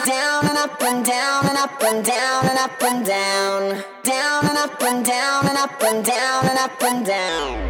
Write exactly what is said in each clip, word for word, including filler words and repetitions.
Down and up and down and up and down and up and down. Down and up and down and up and down and up and down.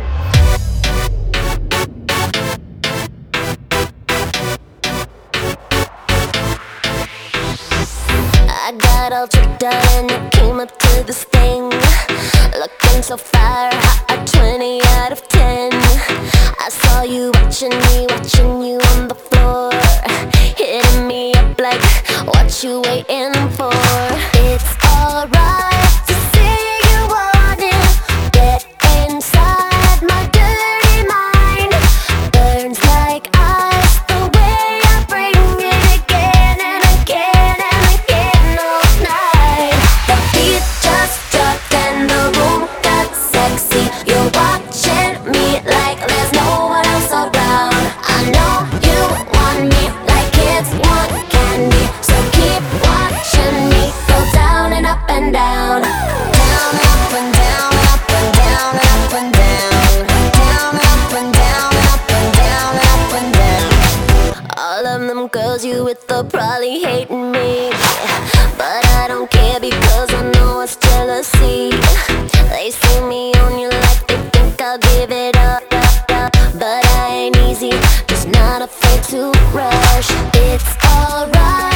I got all tricked out and I came up to this thing, looking so fire, hot, twenty out of ten. I saw you watching me, watching you on the floor, hitting me up like, what you waiting for? It's alright to say you want it. Get inside my dirty mind. Burns like ice the way I bring it again and again and again all night. The beat just dropped and the room got sexy. You're watching me like there's no one else around. I know you want me like kids want candy, so keep watching me go down and up and down. Down and up and down and up and down and up and down. Down and up and down and up and down and up and down. All of them girls you with are probably hating me, but I don't care because I know it's jealousy. They see me on you like they think I'll give it up, up, up. But I ain't easy, just not afraid to rush. It's alright